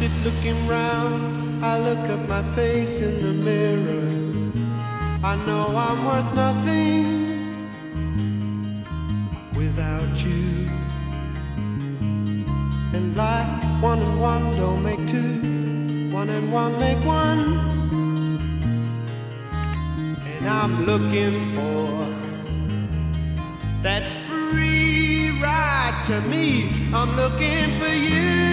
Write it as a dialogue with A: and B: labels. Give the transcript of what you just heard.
A: sit looking round, I look at my face in the mirror. I know I'm worth nothing without you. And like one and one don't make two, one and one make one. And I'm looking for that free ride to me. I'm looking for you.